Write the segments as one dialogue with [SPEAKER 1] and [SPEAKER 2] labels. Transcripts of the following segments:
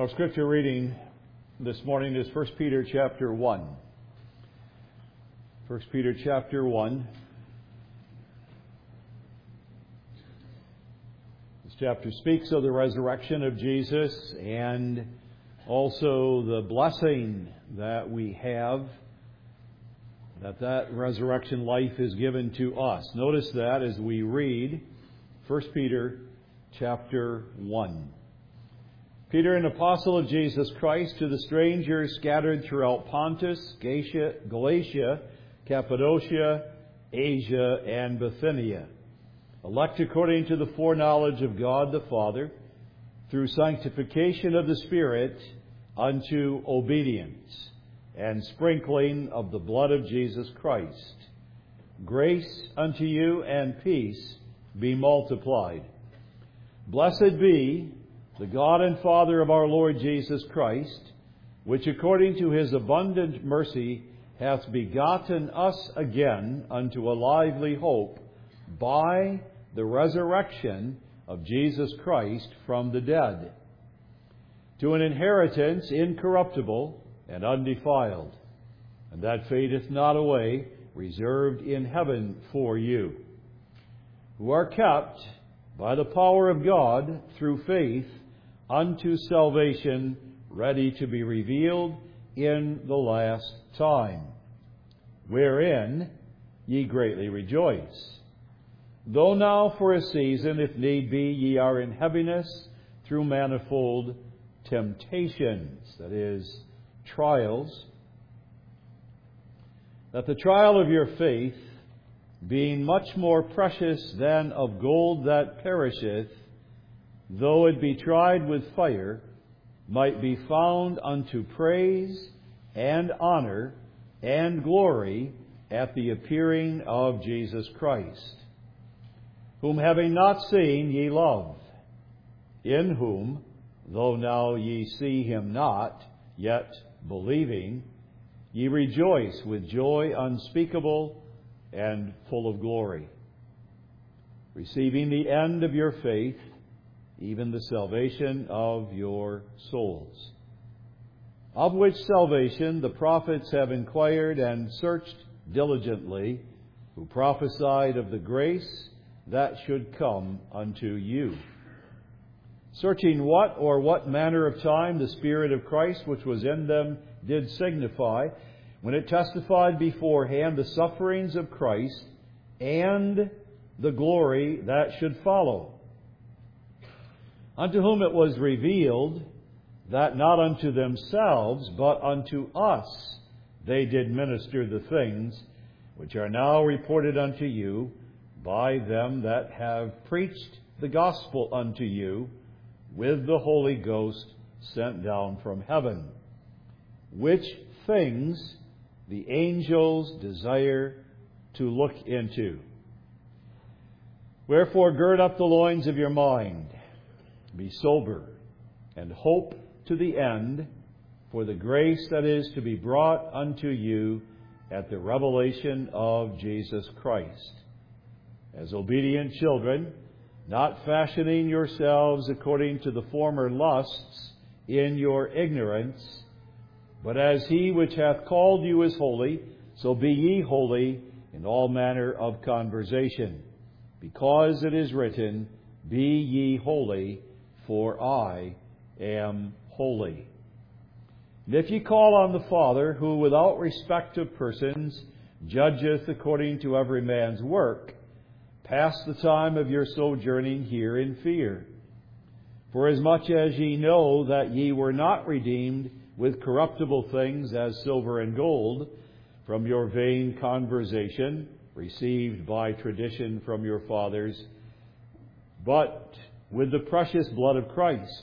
[SPEAKER 1] Our scripture reading this morning is 1 Peter chapter 1. 1 Peter chapter 1. This chapter speaks of the resurrection of Jesus and also the blessing that we have, that resurrection life is given to us. Notice that as we read 1 Peter chapter 1. Peter, an apostle of Jesus Christ, to the strangers scattered throughout Pontus, Galatia, Cappadocia, Asia, and Bithynia, elect according to the foreknowledge of God the Father, through sanctification of the Spirit, unto obedience, and sprinkling of the blood of Jesus Christ. Grace unto you and peace be multiplied. Blessed be the God and Father of our Lord Jesus Christ, which according to His abundant mercy hath begotten us again unto a lively hope by the resurrection of Jesus Christ from the dead, to an inheritance incorruptible and undefiled, and that fadeth not away, reserved in heaven for you, who are kept by the power of God through faith unto salvation, ready to be revealed in the last time, wherein ye greatly rejoice. Though now for a season, if need be, ye are in heaviness through manifold temptations, that is, trials, that the trial of your faith, being much more precious than of gold that perisheth, though it be tried with fire, might be found unto praise and honor and glory at the appearing of Jesus Christ, whom having not seen ye love, in whom, though now ye see Him not, yet believing, ye rejoice with joy unspeakable and full of glory, receiving the end of your faith, even the salvation of your souls, of which salvation the prophets have inquired and searched diligently, who prophesied of the grace that should come unto you, searching what manner of time the Spirit of Christ which was in them did signify, when it testified beforehand the sufferings of Christ and the glory that should follow, unto whom it was revealed that not unto themselves, but unto us they did minister the things which are now reported unto you by them that have preached the gospel unto you with the Holy Ghost sent down from heaven, which things the angels desire to look into. Wherefore gird up the loins of your mind, be sober, and hope to the end for the grace that is to be brought unto you at the revelation of Jesus Christ. As obedient children, not fashioning yourselves according to the former lusts in your ignorance, but as He which hath called you is holy, so be ye holy in all manner of conversation, because it is written, Be ye holy, for I am holy. And if ye call on the Father, who without respect of persons judgeth according to every man's work, pass the time of your sojourning here in fear. For as much as ye know that ye were not redeemed with corruptible things as silver and gold, from your vain conversation received by tradition from your fathers, but with the precious blood of Christ,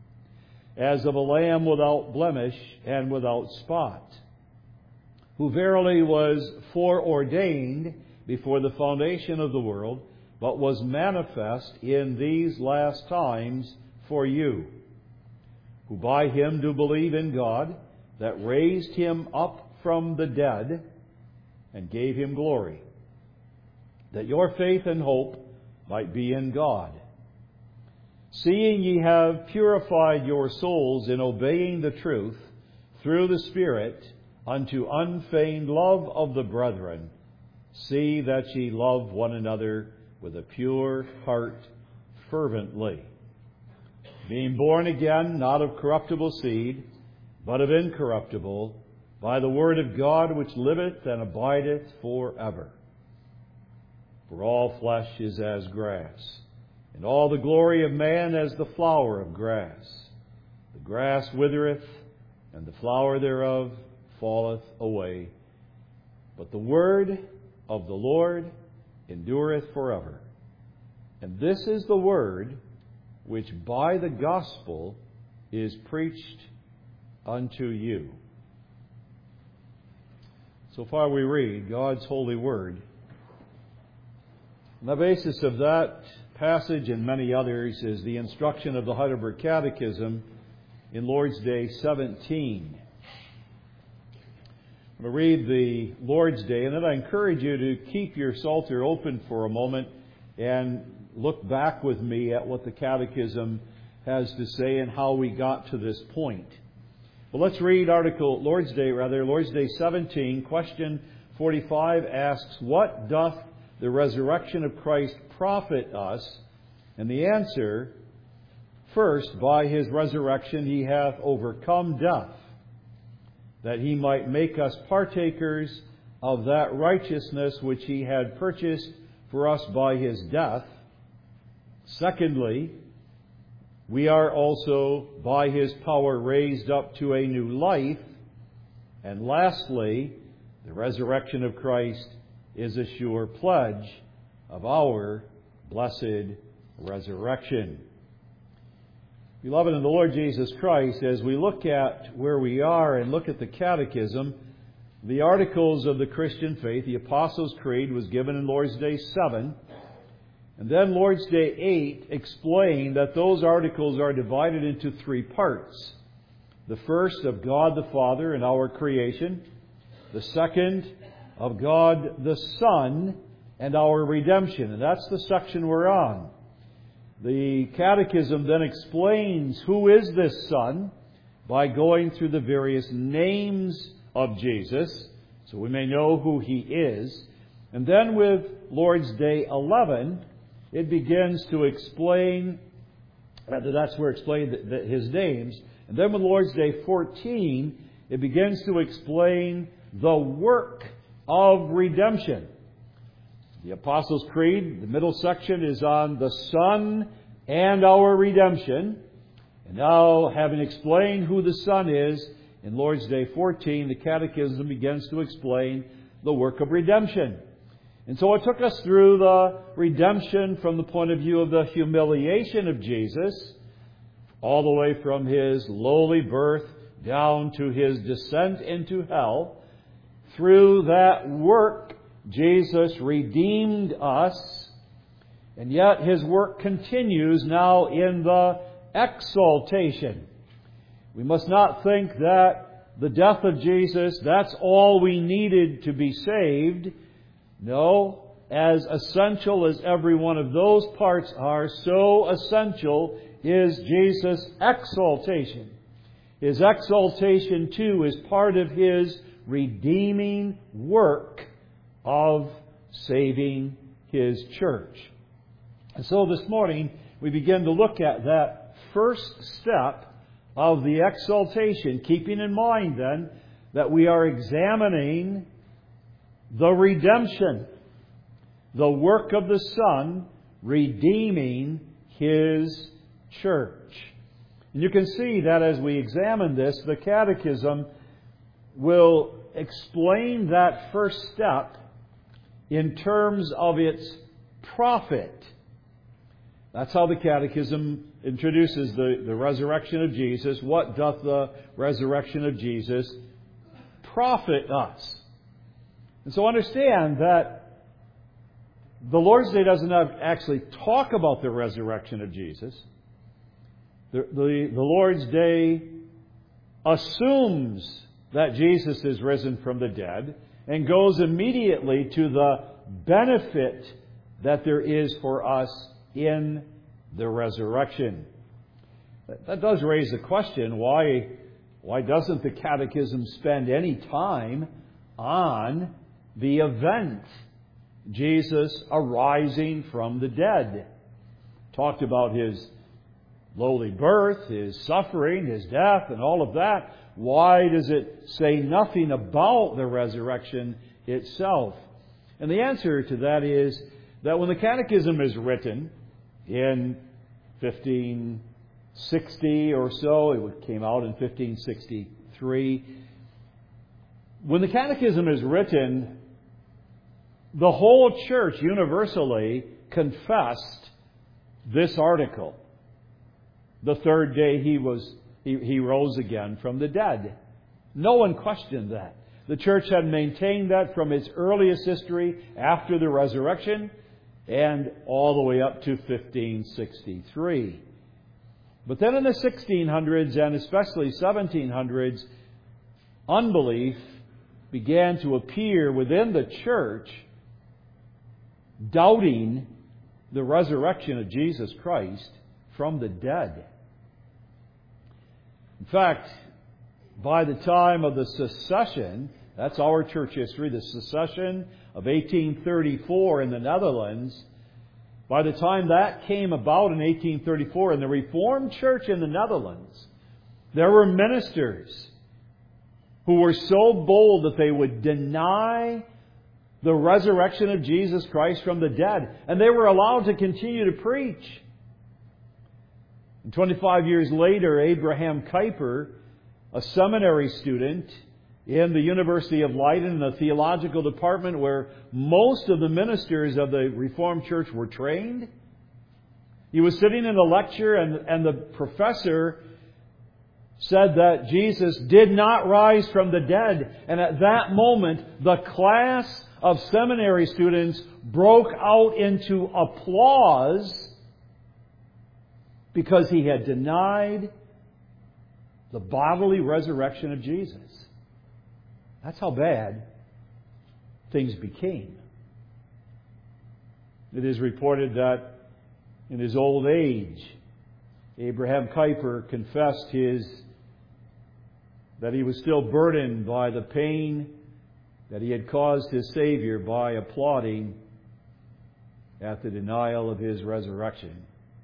[SPEAKER 1] as of a lamb without blemish and without spot, who verily was foreordained before the foundation of the world, but was manifest in these last times for you, who by Him do believe in God, that raised Him up from the dead and gave Him glory, that your faith and hope might be in God. seeing ye have purified your souls in obeying the truth through the Spirit unto unfeigned love of the brethren, see that ye love one another with a pure heart fervently, being born again, not of corruptible seed, but of incorruptible, by the word of God which liveth and abideth forever. For all flesh is as grass, and all the glory of man as the flower of grass. The grass withereth, and the flower thereof falleth away. But the word of the Lord endureth forever. And this is the word which by the gospel is preached unto you. So far we read God's holy word. On the basis of that passage and many others is the instruction of the Heidelberg Catechism in Lord's Day 17. I'm going to read the Lord's Day, and then I encourage you to keep your Psalter open for a moment and look back with me at what the Catechism has to say and how we got to this point. But let's read Lord's Day 17, question 45 asks, what doth the resurrection of Christ profit us? And the answer, first, by his resurrection he hath overcome death, that he might make us partakers of that righteousness which he had purchased for us by his death. Secondly, we are also by his power raised up to a new life. And lastly, the resurrection of Christ is a sure pledge of our blessed resurrection. Beloved in the Lord Jesus Christ, as we look at where we are and look at the Catechism, the articles of the Christian faith, the Apostles' Creed was given in Lord's Day 7. And then Lord's Day 8 explained that those articles are divided into three parts. The first, of God the Father and our creation. The second, of God the Son and our redemption. And that's the section we're on. The Catechism then explains who is this Son by going through the various names of Jesus, so we may know who He is. And then with Lord's Day 11, it begins to explain, that's where it explained His names. And then with Lord's Day 14, it begins to explain the work of redemption. The Apostles' Creed, the middle section, is on the Son and our redemption. And now, having explained who the Son is, in Lord's Day 14, the Catechism begins to explain the work of redemption. And so it took us through the redemption from the point of view of the humiliation of Jesus, all the way from His lowly birth down to His descent into hell. Through that work, Jesus redeemed us, and yet His work continues now in the exaltation. We must not think that the death of Jesus, that's all we needed to be saved. No, as essential as every one of those parts are, so essential is Jesus' exaltation. His exaltation, too, is part of His redeeming work of saving His church. And so this morning, we begin to look at that first step of the exaltation, keeping in mind then that we are examining the redemption, the work of the Son redeeming His church. And you can see that as we examine this, the Catechism will explain that first step in terms of its profit. That's how the Catechism introduces the resurrection of Jesus. What doth the resurrection of Jesus profit us? And so understand that the Lord's Day doesn't actually talk about the resurrection of Jesus. The Lord's Day assumes that Jesus is risen from the dead and goes immediately to the benefit that there is for us in the resurrection. That does raise the question, why doesn't the Catechism spend any time on the event, Jesus arising from the dead? Talked about His lowly birth, His suffering, His death, and all of that. Why does it say nothing about the resurrection itself? And the answer to that is that when the Catechism is written in 1560 or so, it came out in 1563. When the Catechism is written, the whole church universally confessed this article. The third day He rose again from the dead. No one questioned that. The church had maintained that from its earliest history after the resurrection and all the way up to 1563. But then in the 1600s and especially 1700s, unbelief began to appear within the church, doubting the resurrection of Jesus Christ from the dead. In fact, by the time of the secession, that's our church history, the secession of 1834 in the Netherlands, by the time that came about in 1834 in the Reformed Church in the Netherlands, there were ministers who were so bold that they would deny the resurrection of Jesus Christ from the dead, and they were allowed to continue to preach. And 25 years later, Abraham Kuyper, a seminary student in the University of Leiden in the theological department where most of the ministers of the Reformed Church were trained, he was sitting in a lecture and the professor said that Jesus did not rise from the dead. And at that moment, the class of seminary students broke out into applause because he had denied the bodily resurrection of Jesus. That's how bad things became. It is reported that in his old age, Abraham Kuyper confessed that he was still burdened by the pain that he had caused his Savior by applauding at the denial of His resurrection.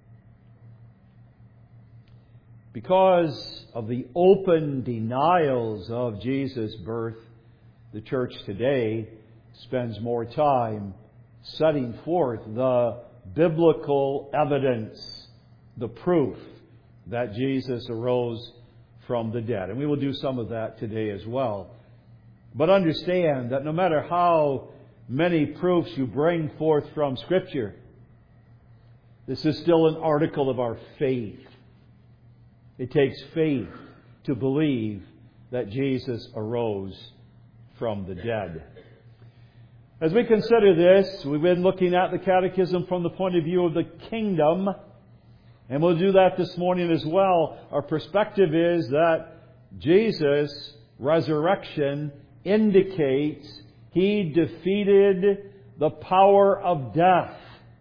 [SPEAKER 1] Because of the open denials of Jesus' birth, the church today spends more time setting forth the biblical evidence, the proof that Jesus arose from the dead. And we will do some of that today as well. But understand that no matter how many proofs you bring forth from Scripture, this is still an article of our faith. It takes faith to believe that Jesus arose from the dead. As we consider this, we've been looking at the Catechism from the point of view of the kingdom, and we'll do that this morning as well. Our perspective is that Jesus' resurrection indicates He defeated the power of death.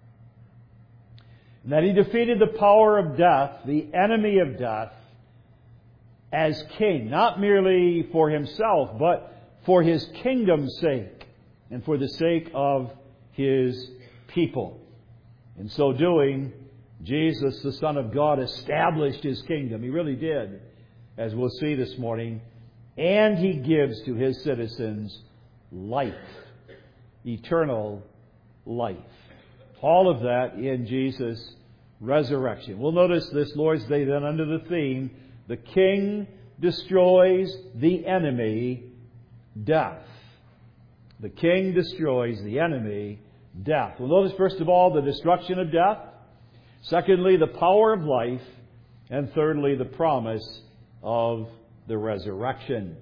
[SPEAKER 1] And that He defeated the power of death, the enemy of death, as King, not merely for Himself, but for His kingdom's sake and for the sake of His people. In so doing, Jesus, the Son of God, established His kingdom. He really did, as we'll see this morning. And He gives to His citizens life, eternal life. All of that in Jesus' resurrection. We'll notice this Lord's Day then under the theme, the King destroys the enemy, death. The King destroys the enemy, death. We'll notice first of all the destruction of death. Secondly, the power of life. And thirdly, the promise of the resurrection.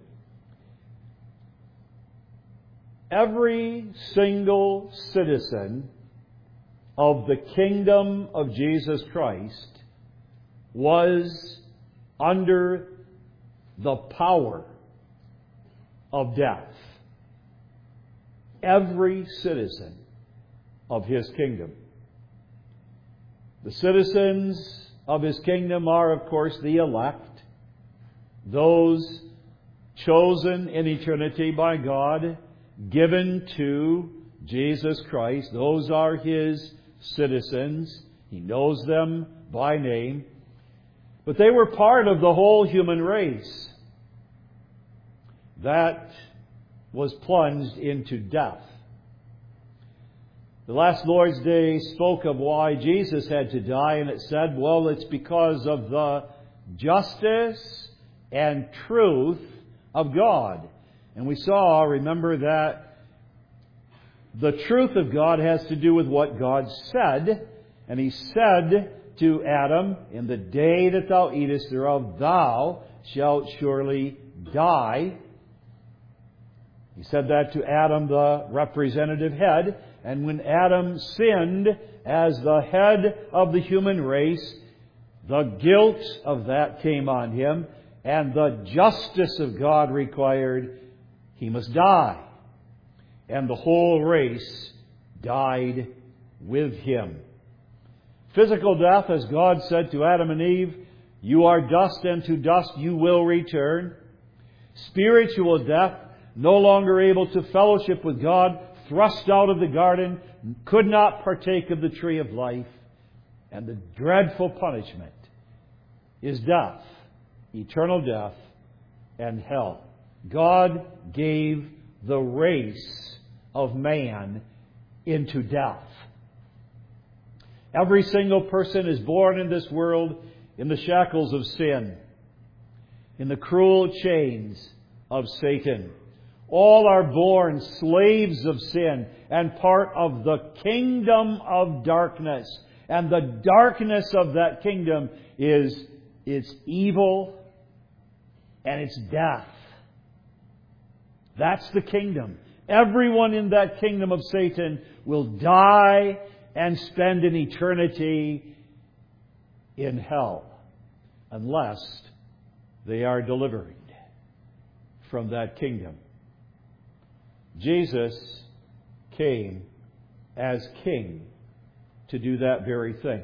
[SPEAKER 1] Every single citizen of the kingdom of Jesus Christ was under the power of death. Every citizen of His kingdom. The citizens of His kingdom are, of course, the elect, those chosen in eternity by God, given to Jesus Christ. Those are His citizens. He knows them by name. But they were part of the whole human race that was plunged into death. The last Lord's Day spoke of why Jesus had to die, and it said, well, it's because of the justice and truth of God. And we saw, remember, that the truth of God has to do with what God said. And He said to Adam, in the day that thou eatest thereof, thou shalt surely die. He said that to Adam, the representative head. And when Adam sinned as the head of the human race, the guilt of that came on him, and the justice of God required he must die. And the whole race died with him. Physical death, as God said to Adam and Eve, you are dust, and to dust you will return. Spiritual death, no longer able to fellowship with God, thrust out of the garden, could not partake of the tree of life. And the dreadful punishment is death, eternal death, and hell. God gave the race of man into death. Every single person is born in this world in the shackles of sin, in the cruel chains of Satan. All are born slaves of sin and part of the kingdom of darkness. And the darkness of that kingdom is its evil and its death. That's the kingdom. Everyone in that kingdom of Satan will die and spend an eternity in hell unless they are delivered from that kingdom. Jesus came as King to do that very thing.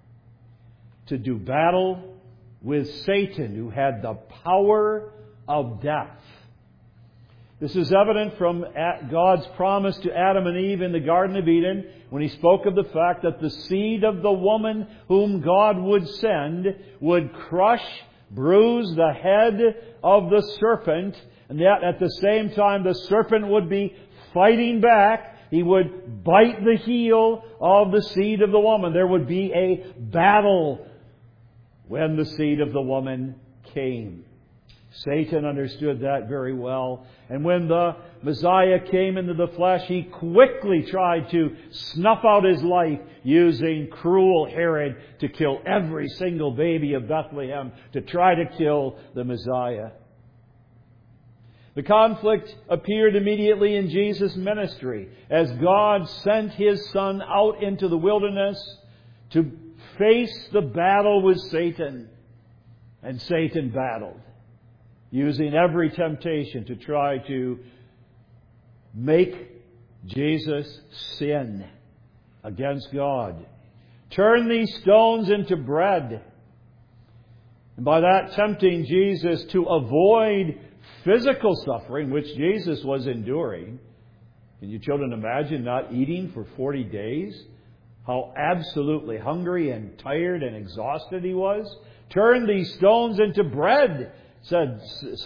[SPEAKER 1] To do battle with Satan, who had the power of death. This is evident from God's promise to Adam and Eve in the Garden of Eden when He spoke of the fact that the seed of the woman whom God would send would crush, bruise the head of the serpent, and yet at the same time the serpent would be fighting back. He would bite the heel of the seed of the woman. There would be a battle when the seed of the woman came. Satan understood that very well. And when the Messiah came into the flesh, he quickly tried to snuff out his life using cruel Herod to kill every single baby of Bethlehem, to try to kill the Messiah. The conflict appeared immediately in Jesus' ministry as God sent His Son out into the wilderness to face the battle with Satan. And Satan battled, using every temptation to try to make Jesus sin against God. Turn these stones into bread. And by that tempting Jesus to avoid physical suffering, which Jesus was enduring. Can you children imagine not eating for 40 days? How absolutely hungry and tired and exhausted He was. Turn these stones into bread, said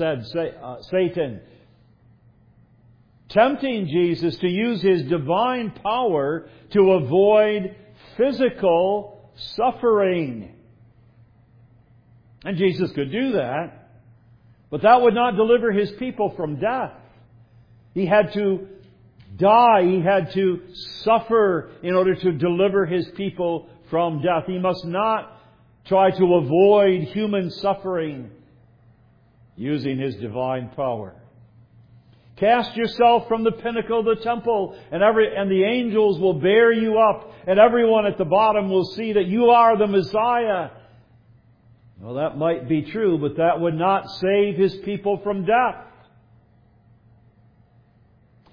[SPEAKER 1] Satan, tempting Jesus to use His divine power to avoid physical suffering. And Jesus could do that, but that would not deliver His people from death. He had to die, He had to suffer in order to deliver His people from death. He must not try to avoid human suffering using His divine power. Cast yourself from the pinnacle of the temple, and the angels will bear you up, and everyone at the bottom will see that you are the Messiah. Well, that might be true, but that would not save His people from death.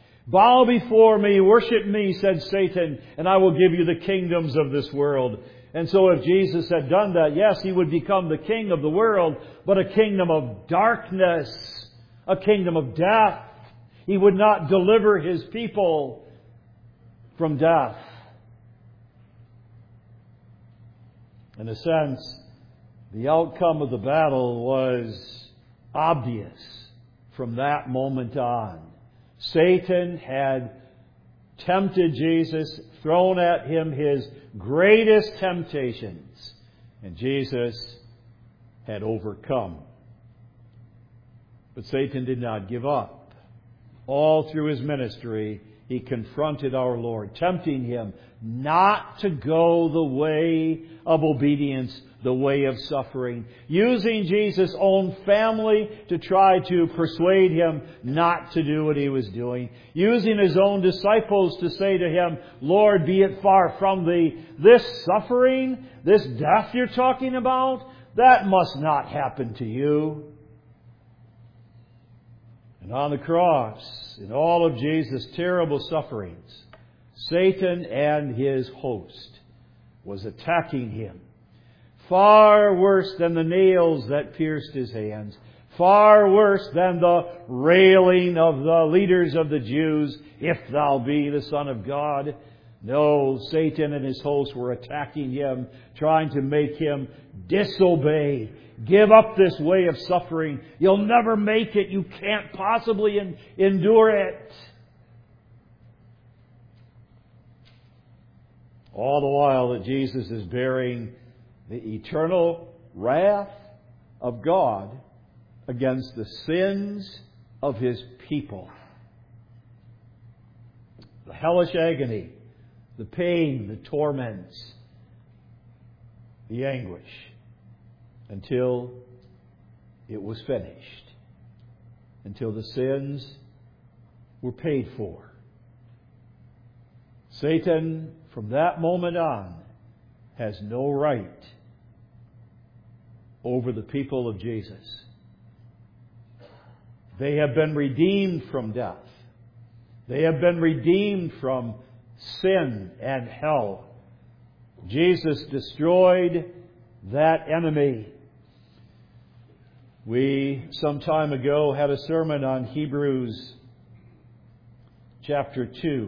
[SPEAKER 1] Bow before me, worship me, said Satan, and I will give you the kingdoms of this world. And so if Jesus had done that, yes, He would become the king of the world, but a kingdom of darkness, a kingdom of death. He would not deliver His people from death. In a sense, the outcome of the battle was obvious from that moment on. Satan had tempted Jesus, thrown at Him His greatest temptations, and Jesus had overcome. But Satan did not give up. All through His ministry, he confronted our Lord, tempting Him not to go the way of obedience, the way of suffering, using Jesus' own family to try to persuade Him not to do what He was doing, using His own disciples to say to Him, Lord, be it far from Thee, this suffering, this death you're talking about, that must not happen to you. And on the cross, in all of Jesus' terrible sufferings, Satan and his host was attacking Him. Far worse than the nails that pierced His hands. Far worse than the railing of the leaders of the Jews, if Thou be the Son of God. No, Satan and his host were attacking Him, trying to make Him disobey. Give up this way of suffering. You'll never make it. You can't possibly endure it. All the while that Jesus is bearing the eternal wrath of God against the sins of His people. The hellish agony, the pain, the torments, the anguish, until it was finished, until the sins were paid for. Satan, from that moment on, has no right over the people of Jesus. They have been redeemed from death. They have been redeemed from sin and hell. Jesus destroyed that enemy. We, some time ago, had a sermon on Hebrews chapter 2,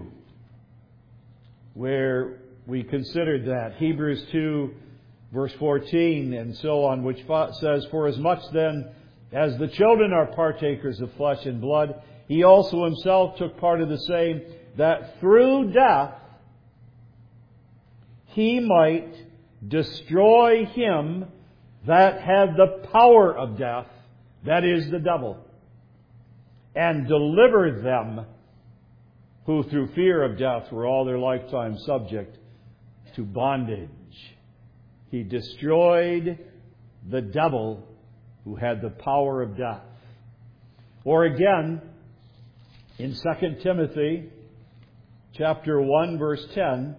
[SPEAKER 1] where we considered that. Hebrews 2, verse 14, and so on, which says, For as much then as the children are partakers of flesh and blood, He also Himself took part of the same, that through death He might destroy him that had the power of death, that is, the devil, and deliver them who through fear of death were all their lifetime subject to bondage. He destroyed the devil who had the power of death. Or again, in 2 Timothy chapter 1, verse 10,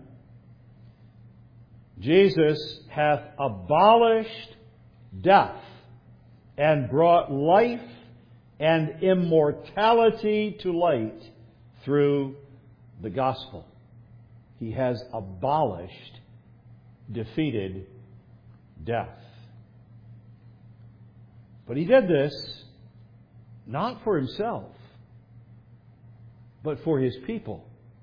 [SPEAKER 1] Jesus hath abolished death and brought life and immortality to light through the gospel. He has abolished, defeated death. But He did this not for Himself, but for His people.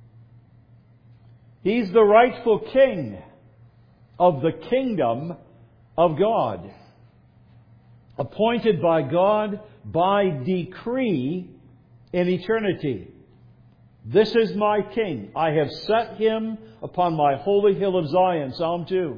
[SPEAKER 1] He's the rightful king of the kingdom of God, appointed by God by decree in eternity. This is my king. I have set him upon my holy hill of Zion. Psalm 2.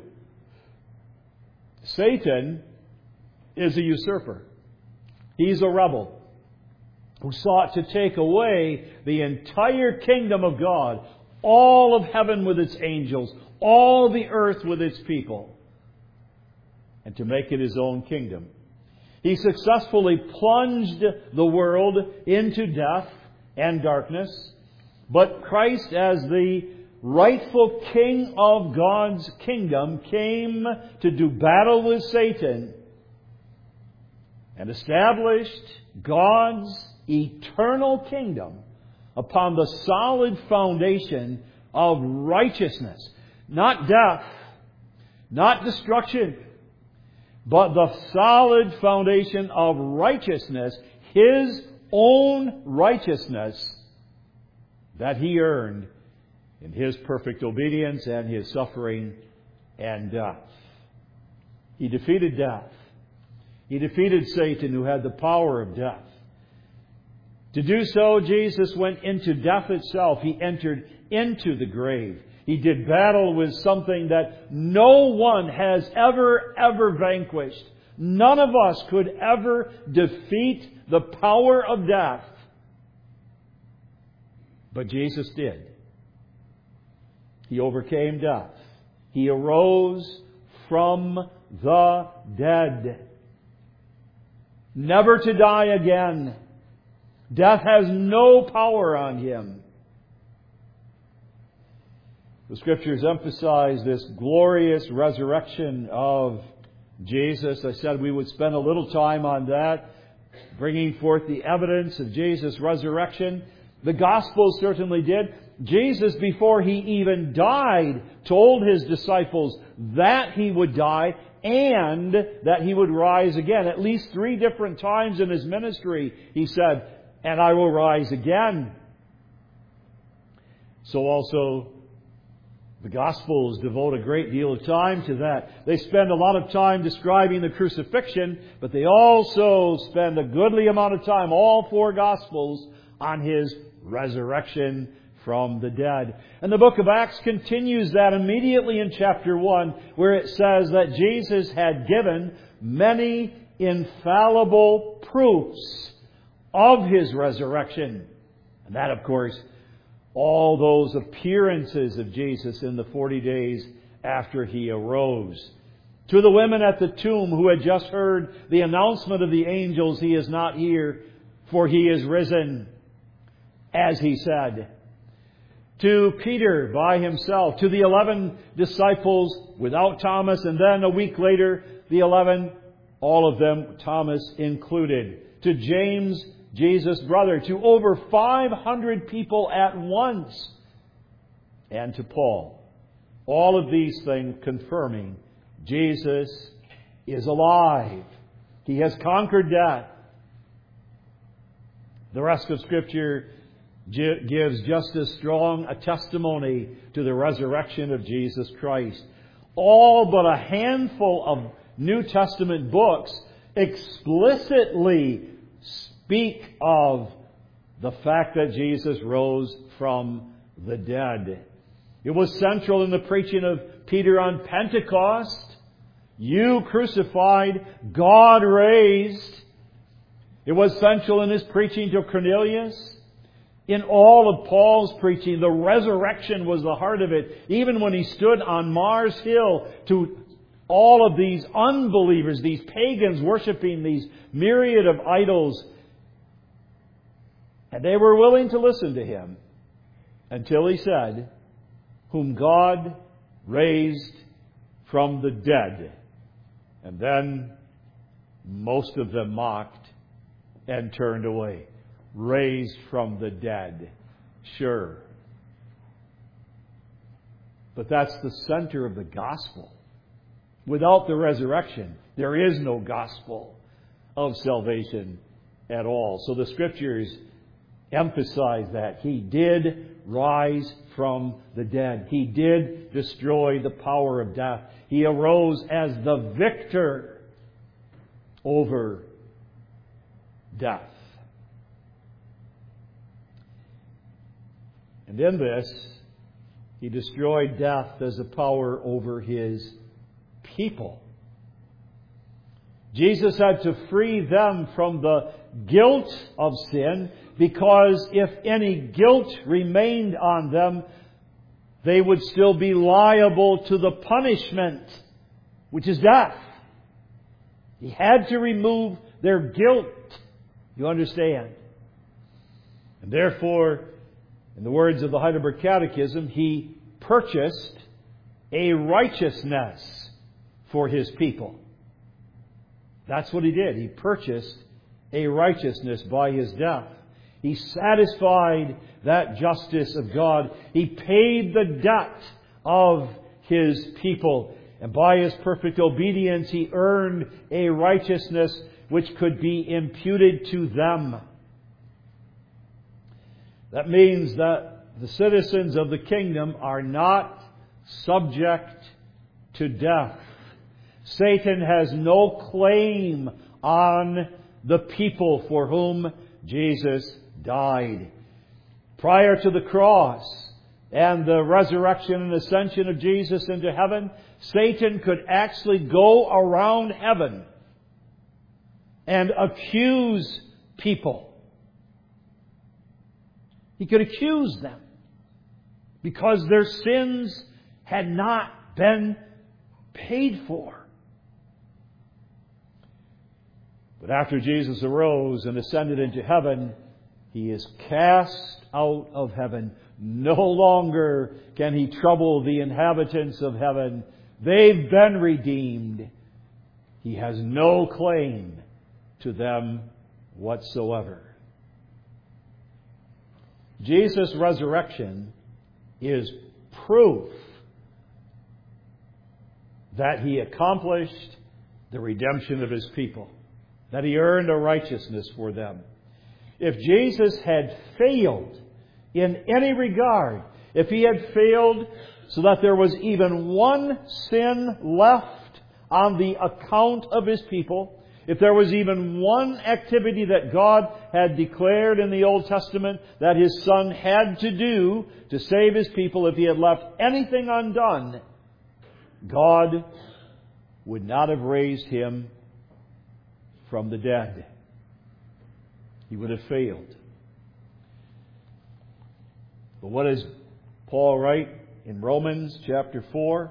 [SPEAKER 1] Satan is a usurper. He's a rebel who sought to take away the entire kingdom of God, all of heaven with its angels, all the earth with its people, and to make it his own kingdom. He successfully plunged the world into death and darkness, but Christ, as the rightful king of God's kingdom, came to do battle with Satan and established God's eternal kingdom upon the solid foundation of righteousness. Not death, Not destruction, but the solid foundation of righteousness, His own righteousness that He earned in His perfect obedience and His suffering and death. He defeated death. He defeated Satan, who had the power of death. To do so, Jesus went into death itself. He entered into the grave. He did battle with something that no one has ever vanquished. None of us could ever defeat the power of death. But Jesus did. He overcame death. He arose from the dead, never to die again. Death has no power on Him. The Scriptures emphasize this glorious resurrection of Jesus. I said we would spend a little time on that, bringing forth the evidence of Jesus' resurrection. The Gospels certainly did. Jesus, before He even died, told His disciples that He would die and that He would rise again. At least 3 different times in His ministry, He said, "And I will rise again." So also, the Gospels devote a great deal of time to that. They spend a lot of time describing the crucifixion, but they also spend a goodly amount of time, all 4 Gospels, on His resurrection from the dead. And the book of Acts continues that immediately in chapter 1, where it says that Jesus had given many infallible proofs of His resurrection. And that, of course, all those appearances of Jesus in the 40 days after He arose. To the women at the tomb who had just heard the announcement of the angels, He is not here, for He is risen, as He said. To Peter by himself, to the 11 disciples without Thomas, and then a week later, the 11, all of them, Thomas included. To James, Jesus' brother, to over 500 people at once, and to Paul. All of these things confirming Jesus is alive. He has conquered death. The rest of Scripture gives just as strong a testimony to the resurrection of Jesus Christ. All but a handful of New Testament books explicitly speak of the fact that Jesus rose from the dead. It was central in the preaching of Peter on Pentecost. You crucified, God raised. It was central in his preaching to Cornelius. In all of Paul's preaching, the resurrection was the heart of it. Even when he stood on Mars Hill to all of these unbelievers, these pagans worshiping these myriad of idols, and they were willing to listen to him until he said, "Whom God raised from the dead." And then most of them mocked and turned away. Raised from the dead. Sure. But that's the center of the gospel. Without the resurrection, there is no gospel of salvation at all. So the Scriptures emphasize that. He did rise from the dead. He did destroy the power of death. He arose as the victor over death. And in this, He destroyed death as a power over His people. Jesus had to free them from the guilt of sin, because if any guilt remained on them, they would still be liable to the punishment, which is death. He had to remove their guilt. You understand? And therefore, in the words of the Heidelberg Catechism, He purchased a righteousness for His people. That's what He did. He purchased a righteousness by His death. He satisfied that justice of God. He paid the debt of His people. And by His perfect obedience, He earned a righteousness which could be imputed to them. That means that the citizens of the kingdom are not subject to death. Satan has no claim on the people for whom Jesus died. Prior to the cross and the resurrection and ascension of Jesus into heaven, Satan could actually go around heaven and accuse people. He could accuse them because their sins had not been paid for. But after Jesus arose and ascended into heaven, He is cast out of heaven. No longer can He trouble the inhabitants of heaven. They've been redeemed. He has no claim to them whatsoever. Jesus' resurrection is proof that He accomplished the redemption of His people, that He earned a righteousness for them. If Jesus had failed in any regard, if He had failed so that there was even one sin left on the account of His people, if there was even one activity that God had declared in the Old Testament that His Son had to do to save His people, if He had left anything undone, God would not have raised Him from the dead. He would have failed. But what does Paul write in Romans chapter 4?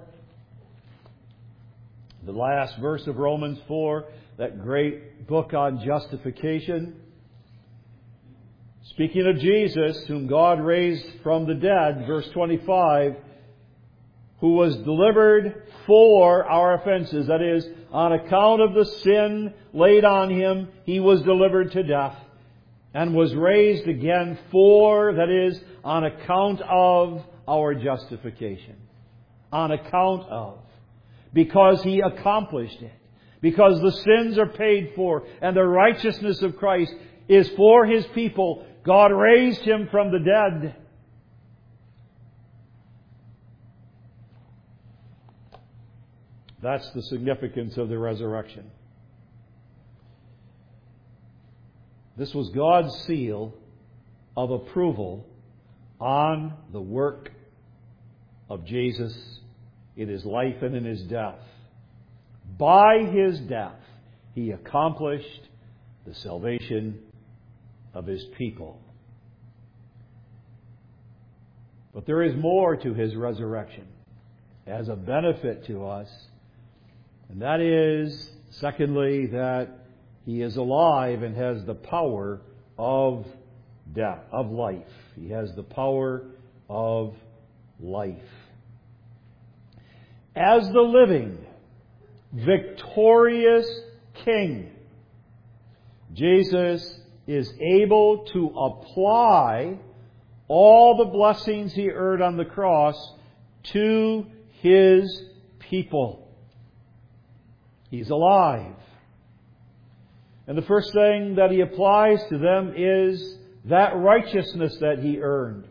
[SPEAKER 1] The last verse of Romans 4, that great book on justification. Speaking of Jesus, whom God raised from the dead, verse 25, who was delivered for our offenses. That is, on account of the sin laid on Him, He was delivered to death and was raised again for, that is, on account of our justification. On account of. Because He accomplished it. Because the sins are paid for and the righteousness of Christ is for His people. God raised Him from the dead. That's the significance of the resurrection. This was God's seal of approval on the work of Jesus in His life and in His death. By His death, He accomplished the salvation of His people. But there is more to His resurrection as a benefit to us. And that is, secondly, that He is alive and has the power of death, of life. He has the power of life. As the living, victorious King, Jesus is able to apply all the blessings He earned on the cross to His people. He's alive. And the first thing that He applies to them is that righteousness that He earned.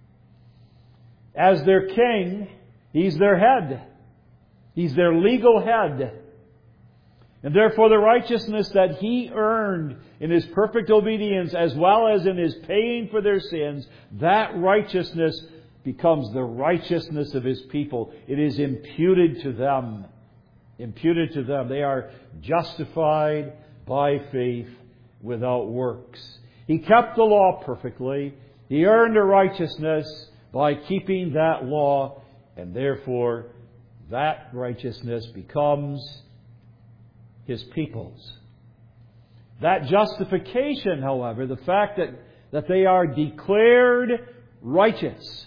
[SPEAKER 1] As their King, He's their head. He's their legal head. And therefore the righteousness that He earned in His perfect obedience as well as in His paying for their sins, that righteousness becomes the righteousness of His people. It is imputed to them. Imputed to them. They are justified by faith without works. He kept the law perfectly. He earned a righteousness by keeping that law, and therefore that righteousness becomes His people's. That justification, however, the fact that they are declared righteous,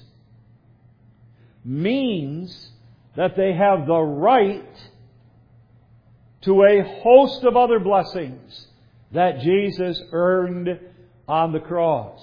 [SPEAKER 1] means that they have the right to a host of other blessings that Jesus earned on the cross.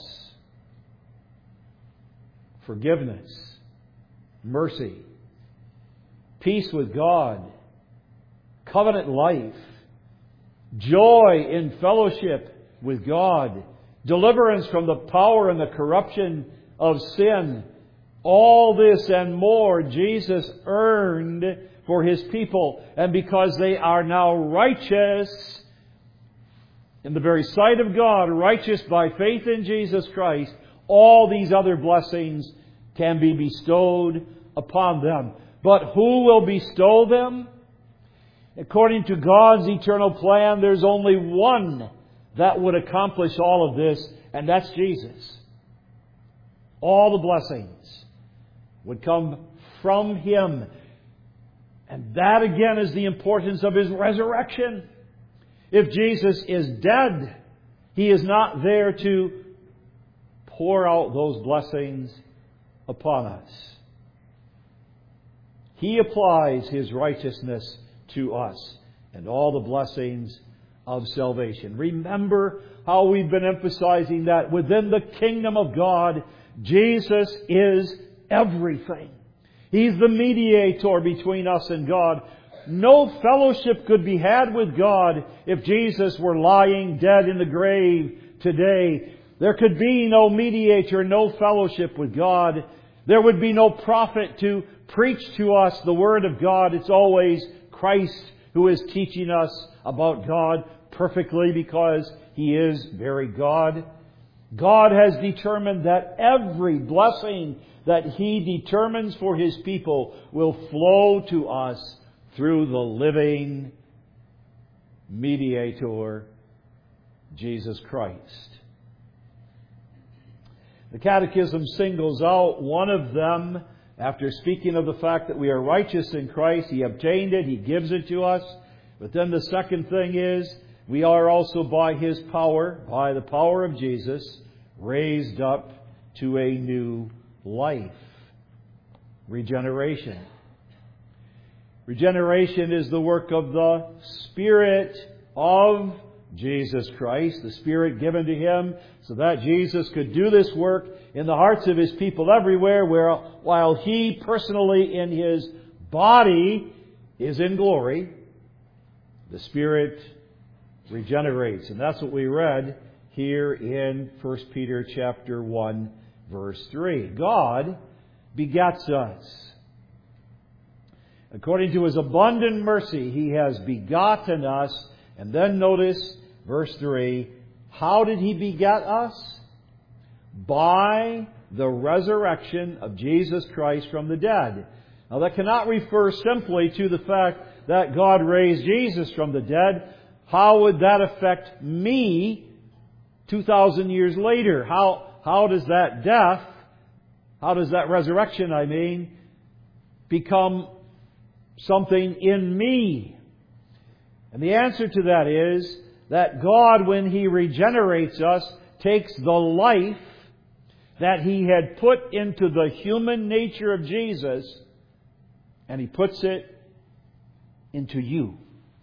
[SPEAKER 1] Forgiveness, mercy, peace with God, covenant life, joy in fellowship with God, deliverance from the power and the corruption of sin. All this and more Jesus earned for His people. And because they are now righteous in the very sight of God, righteous by faith in Jesus Christ, all these other blessings can be bestowed upon them. But who will bestow them? According to God's eternal plan, there's only one that would accomplish all of this, and that's Jesus. All the blessings would come from Him. And that again is the importance of His resurrection. If Jesus is dead, He is not there to pour out those blessings upon us. He applies His righteousness to us and all the blessings of salvation. Remember how we've been emphasizing that within the kingdom of God, Jesus is everything. He's the mediator between us and God. No fellowship could be had with God if Jesus were lying dead in the grave today. There could be no mediator, no fellowship with God. There would be no prophet to preach to us the Word of God. It's always Christ who is teaching us about God perfectly because He is very God. God has determined that every blessing that He determines for His people will flow to us through the living mediator, Jesus Christ. The Catechism singles out one of them after speaking of the fact that we are righteous in Christ. He obtained it, He gives it to us. But then the second thing is, we are also by His power, by the power of Jesus, raised up to a new life. Regeneration. Regeneration is the work of the Spirit of Jesus Christ, the Spirit given to Him so that Jesus could do this work in the hearts of His people everywhere, while He personally in His body is in glory. The Spirit regenerates. And that's what we read here in 1 Peter chapter 1, verse 3. God begets us. According to His abundant mercy, He has begotten us. And then notice verse 3. How did He beget us? By the resurrection of Jesus Christ from the dead. Now that cannot refer simply to the fact that God raised Jesus from the dead. How would that affect me 2,000 years later? How does that death, how does that resurrection, become something in me? And the answer to that is that God, when He regenerates us, takes the life that He had put into the human nature of Jesus and He puts it into you.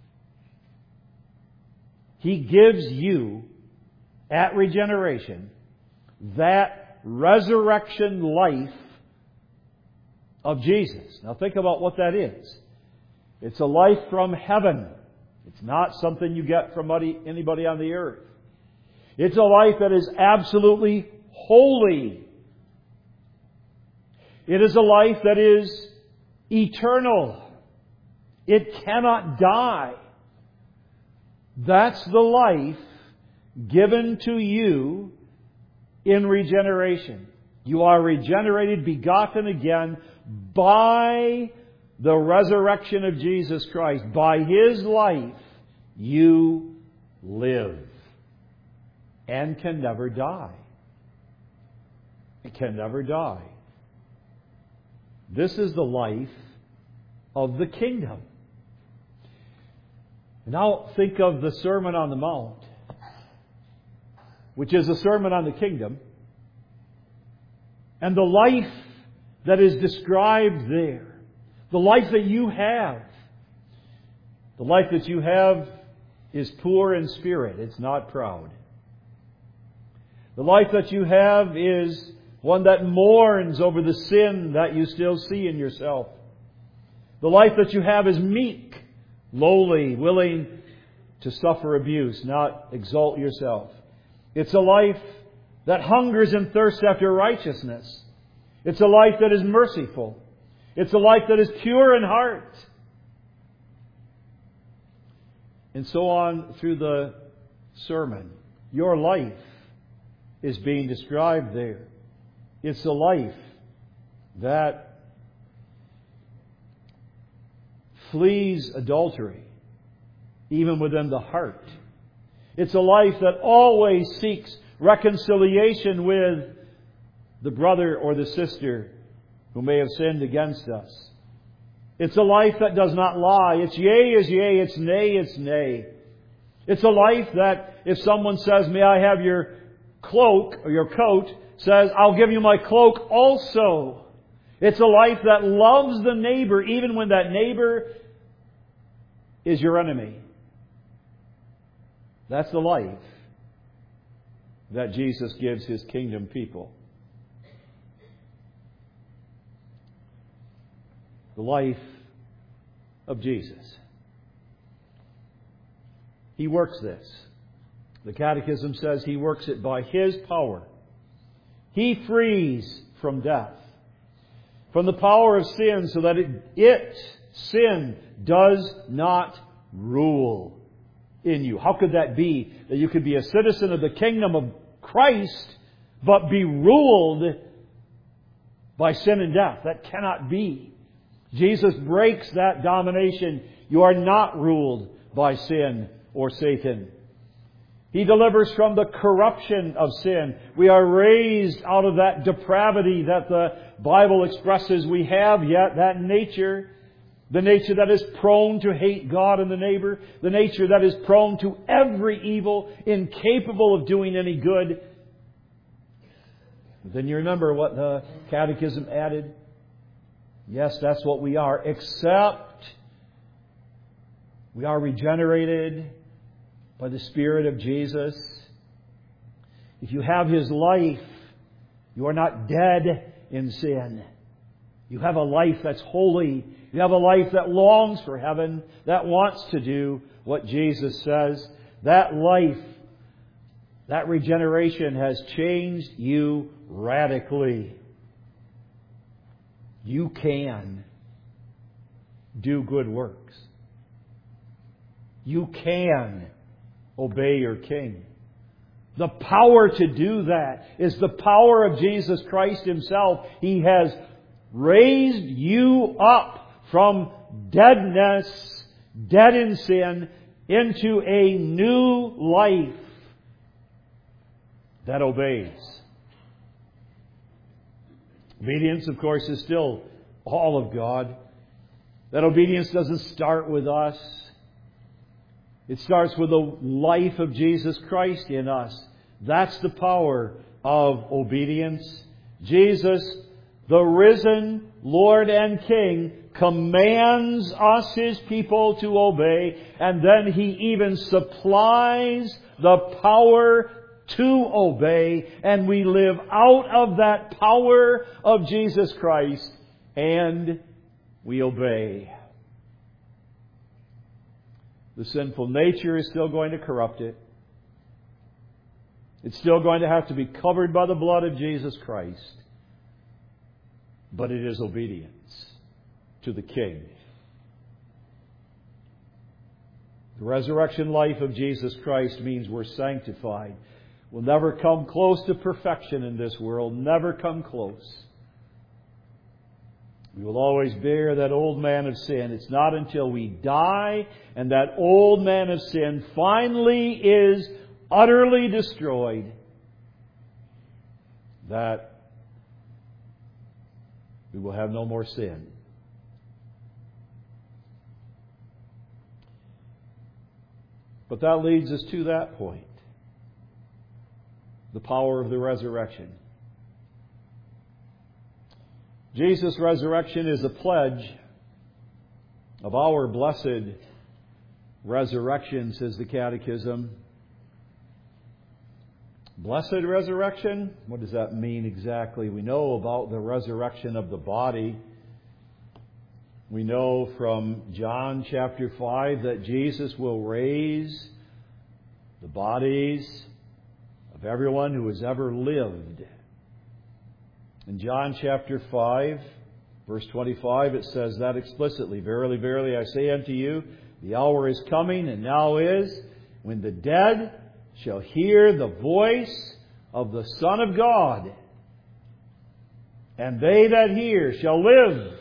[SPEAKER 1] He gives you, at regeneration, that resurrection life of Jesus. Now think about what that is. It's a life from heaven. It's not something you get from anybody on the earth. It's a life that is absolutely holy. It is a life that is eternal. It cannot die. That's the life given to you in regeneration. You are regenerated, begotten again by the resurrection of Jesus Christ. By His life, you live and can never die. It can never die. This is the life of the kingdom. Now think of the Sermon on the Mount, which is a sermon on the kingdom, and the life that is described there. The life that you have. The life that you have is poor in spirit. It's not proud. The life that you have is one that mourns over the sin that you still see in yourself. The life that you have is meek, lowly, willing to suffer abuse, not exalt yourself. It's a life that hungers and thirsts after righteousness. It's a life that is merciful. It's a life that is pure in heart. And so on through the sermon. Your life is being described there. It's a life that flees adultery, even within the heart. It's a life that always seeks reconciliation with the brother or the sister who may have sinned against us. It's a life that does not lie. It's yea is yea, it's nay, it's nay. It's a life that if someone says, may I have your cloak or your coat, says, I'll give you my cloak also. It's a life that loves the neighbor even when that neighbor is your enemy. That's the life that Jesus gives His kingdom people. The life of Jesus. He works this. The Catechism says He works it by His power. He frees from death, from the power of sin, so that sin, does not rule in you. How could that be? That you could be a citizen of the kingdom of Christ, but be ruled by sin and death. That cannot be. Jesus breaks that domination. You are not ruled by sin or Satan. He delivers from the corruption of sin. We are raised out of that depravity that the Bible expresses we have yet, that nature. The nature that is prone to hate God and the neighbor. The nature that is prone to every evil, incapable of doing any good. But then you remember what the Catechism added? Yes, that's what we are, except we are regenerated by the Spirit of Jesus. If you have His life, you are not dead in sin. You have a life that's holy. You have a life that longs for heaven, that wants to do what Jesus says. That life, that regeneration has changed you radically. You can do good works. You can obey your King. The power to do that is the power of Jesus Christ Himself. He has raised you up from deadness, dead in sin, into a new life that obeys. Obedience, of course, is still all of God. That obedience doesn't start with us. It starts with the life of Jesus Christ in us. That's the power of obedience. Jesus, the risen Lord and King, commands us, His people, to obey, and then He even supplies the power to obey, and we live out of that power of Jesus Christ, and we obey. The sinful nature is still going to corrupt it. It's still going to have to be covered by the blood of Jesus Christ. But it is obedience to the King. The resurrection life of Jesus Christ means we're sanctified. We'll never come close to perfection in this world. Never come close. We will always bear that old man of sin. It's not until we die and that old man of sin finally is utterly destroyed that we will have no more sin. But that leads us to that point. The power of the resurrection. Jesus' resurrection is a pledge of our blessed resurrection, says the Catechism. Blessed resurrection? What does that mean exactly? We know about the resurrection of the body. We know from John chapter 5 that Jesus will raise the bodies of everyone who has ever lived. In John chapter 5, verse 25, it says that explicitly. Verily, verily, I say unto you, the hour is coming, and now is, when the dead shall hear the voice of the Son of God, and they that hear shall live.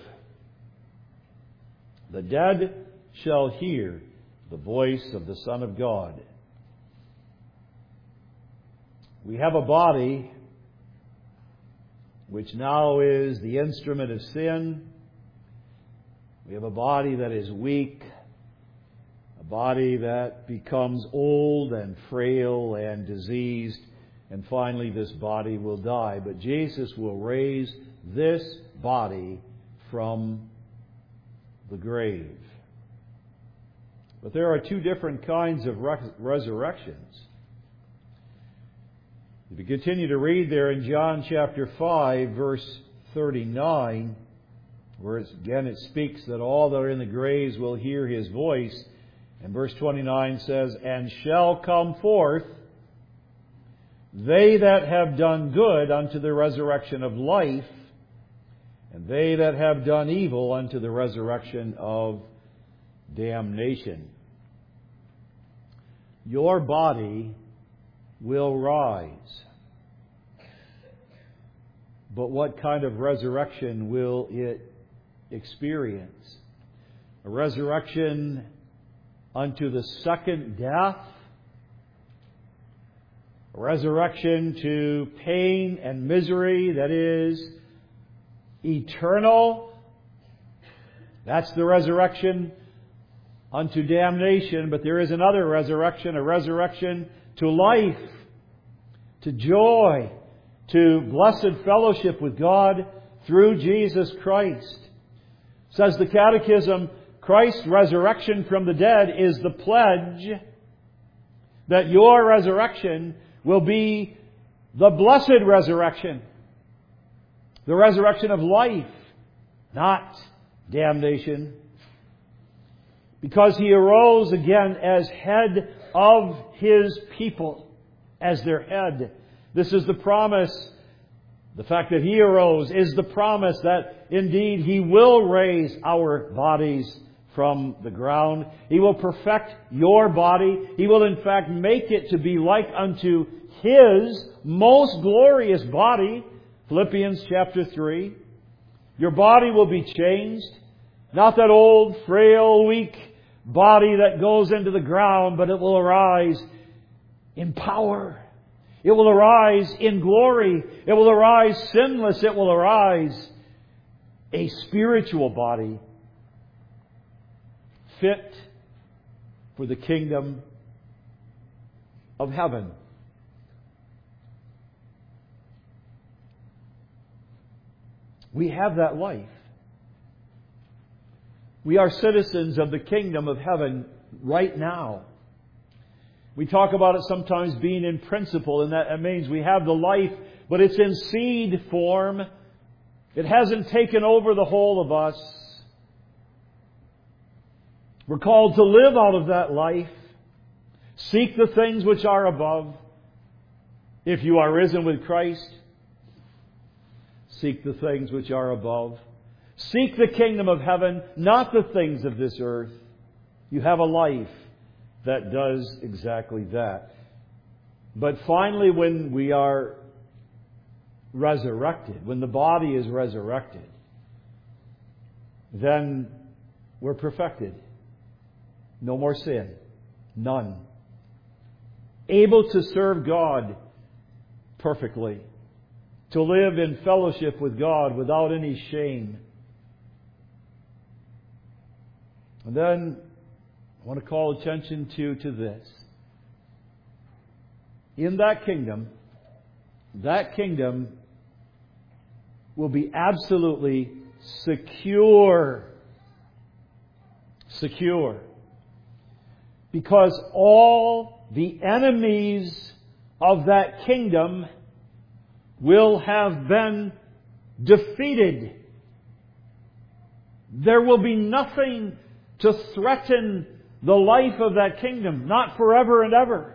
[SPEAKER 1] The dead shall hear the voice of the Son of God. We have a body which now is the instrument of sin. We have a body that is weak, a body that becomes old and frail and diseased, and finally this body will die. But Jesus will raise this body from the grave. But there are two different kinds of resurrections. If you continue to read there in John chapter 5, verse 39, where again it speaks that all that are in the graves will hear His voice. And verse 29 says, and shall come forth they that have done good unto the resurrection of life, and they that have done evil unto the resurrection of damnation. Your body will rise. But what kind of resurrection will it experience? A resurrection unto the second death? A resurrection to pain and misery that is eternal? That's the resurrection unto damnation. But there is another resurrection, a resurrection to life, to joy, to blessed fellowship with God through Jesus Christ. Says the Catechism, Christ's resurrection from the dead is the pledge that your resurrection will be the blessed resurrection, the resurrection of life, not damnation. Because He arose again as head of His people, as their head. This is the promise. The fact that He arose is the promise that indeed He will raise our bodies from the ground. He will perfect your body. He will in fact make it to be like unto His most glorious body. Philippians chapter 3. Your body will be changed. Not that old, frail, weak body that goes into the ground, but it will arise in power. It will arise in glory. It will arise sinless. It will arise a spiritual body fit for the kingdom of heaven. We have that life. We are citizens of the kingdom of heaven right now. We talk about it sometimes being in principle, and that means we have the life, but it's in seed form. It hasn't taken over the whole of us. We're called to live out of that life. Seek the things which are above. If you are risen with Christ, seek the things which are above. Seek the kingdom of heaven, not the things of this earth. You have a life that does exactly that. But finally, when we are resurrected, when the body is resurrected, then we're perfected. No more sin. None. Able to serve God perfectly. To live in fellowship with God without any shame. And then I want to call attention to this. In that kingdom will be absolutely secure. Secure. Because all the enemies of that kingdom will have been defeated. There will be nothing to threaten the life of that kingdom, not forever and ever.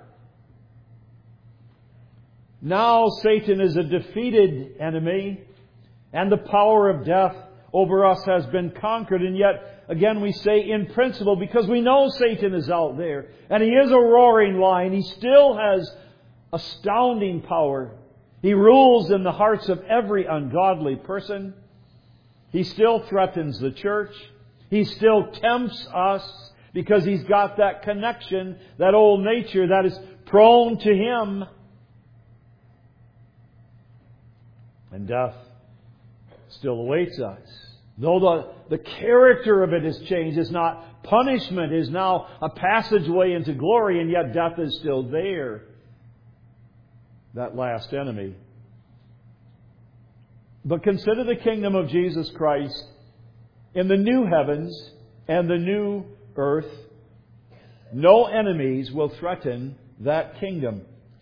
[SPEAKER 1] Now Satan is a defeated enemy, and the power of death over us has been conquered. And yet, again, we say in principle, because we know Satan is out there, and he is a roaring lion, he still has astounding power. He rules in the hearts of every ungodly person. He still threatens the church. He still tempts us because he's got that connection, that old nature that is prone to him. And death still awaits us. Though the character of it has changed, it's not punishment, is now a passageway into glory, and yet death is still there. That last enemy. But consider the kingdom of Jesus Christ in the new heavens and the new earth. No enemies will threaten that kingdom.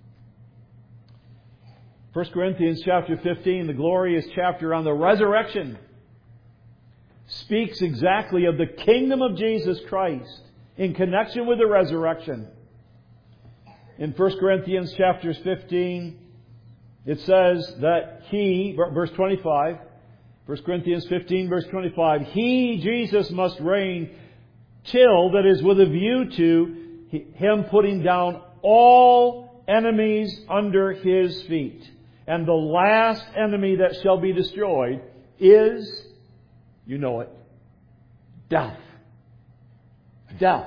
[SPEAKER 1] 1 Corinthians chapter 15, the glorious chapter on the resurrection, speaks exactly of the kingdom of Jesus Christ in connection with the resurrection. In 1 Corinthians chapter 15, it says that He, verse 25, 1 Corinthians 15, verse 25, He, Jesus, must reign till, that is, with a view to Him putting down all enemies under His feet. And the last enemy that shall be destroyed is, you know it, death. Death.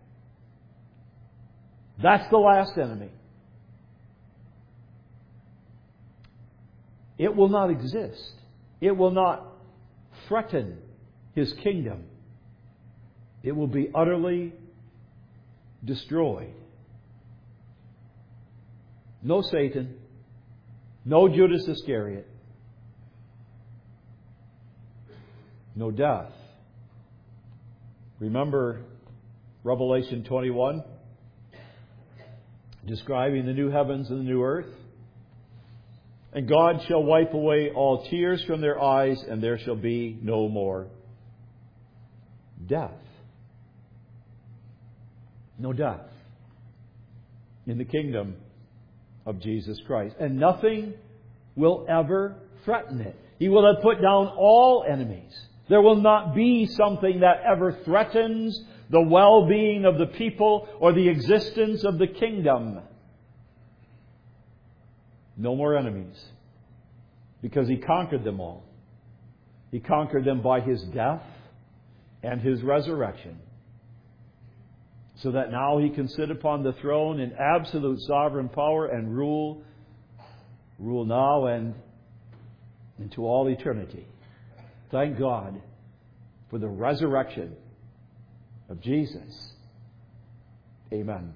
[SPEAKER 1] That's the last enemy. It will not exist. It will not threaten His kingdom. It will be utterly destroyed. No Satan. No Judas Iscariot. No death. Remember Revelation 21? Describing the new heavens and the new earth. And God shall wipe away all tears from their eyes, and there shall be no more death. No death in the kingdom of Jesus Christ. And nothing will ever threaten it. He will have put down all enemies. There will not be something that ever threatens the well-being of the people or the existence of the kingdom. No more enemies. Because He conquered them all. He conquered them by His death and His resurrection. So that now He can sit upon the throne in absolute sovereign power and rule now and into all eternity. Thank God for the resurrection of Jesus. Amen.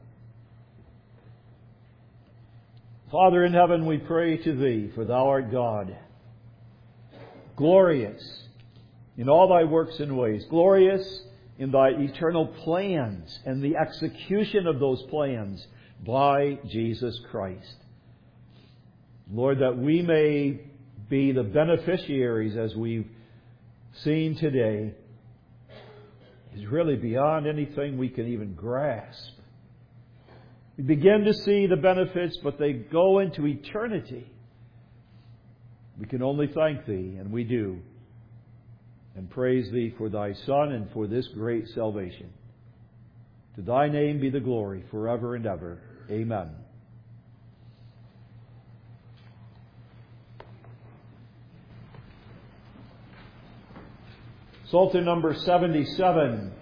[SPEAKER 1] Father in heaven, we pray to Thee, for Thou art God, glorious in all Thy works and ways, glorious in Thy eternal plans and the execution of those plans by Jesus Christ. Lord, that we may be the beneficiaries, as we've seen today, is really beyond anything we can even grasp. We begin to see the benefits, but they go into eternity. We can only thank Thee, and we do, and praise Thee for Thy Son and for this great salvation. To Thy name be the glory forever and ever. Amen. Psalter number 77.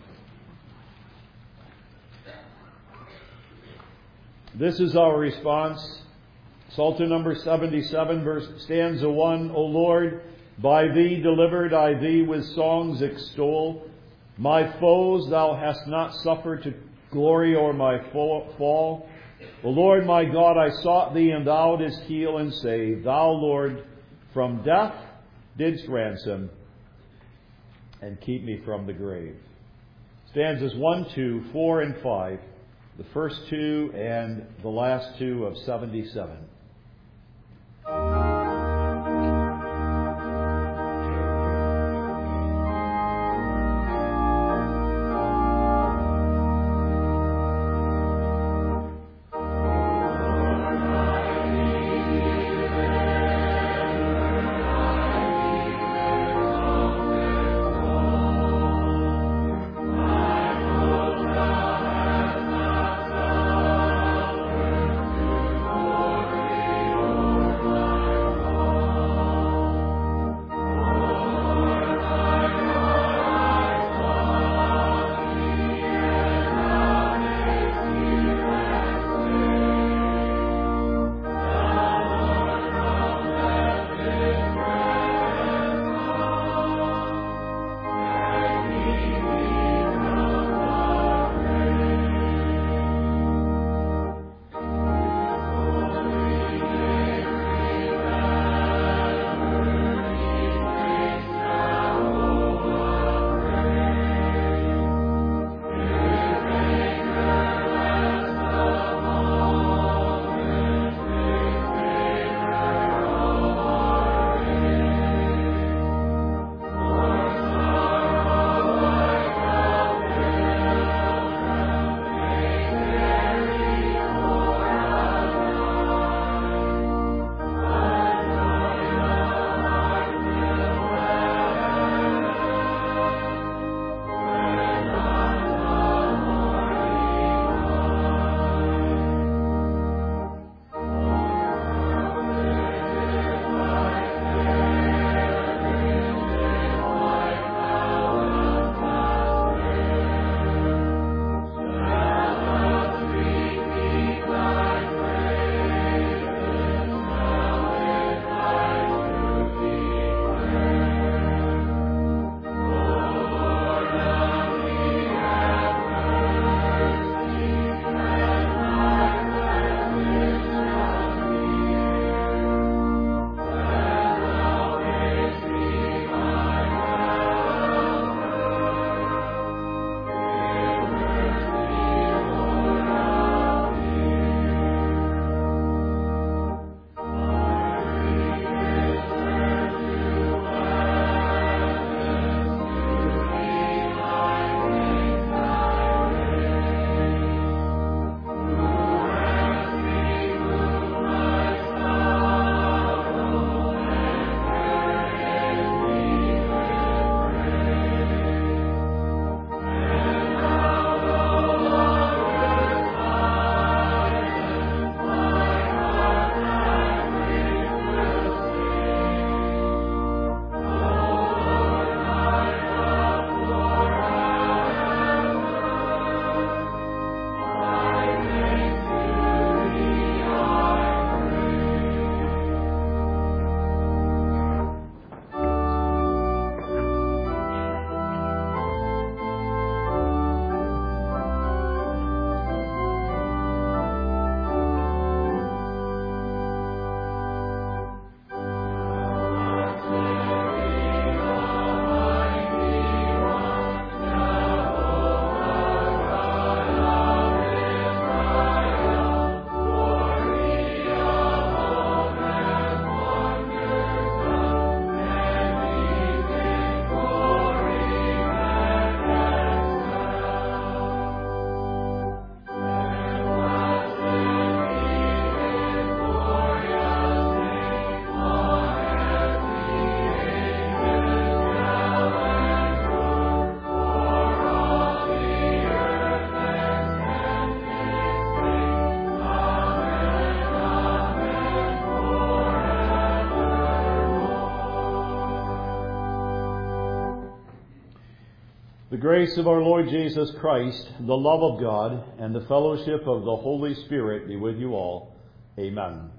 [SPEAKER 1] This is our response. Psalter number 77, stanza 1. O Lord, by Thee delivered, I Thee with songs extol. My foes Thou hast not suffered to glory o'er my fall. O Lord my God, I sought Thee, and Thou didst heal and save. Thou, Lord, from death didst ransom and keep me from the grave. Stanzas 1, 2, 4, and 5. The first two and the last two of 77. The grace of our Lord Jesus Christ, the love of God, and the fellowship of the Holy Spirit be with you all. Amen.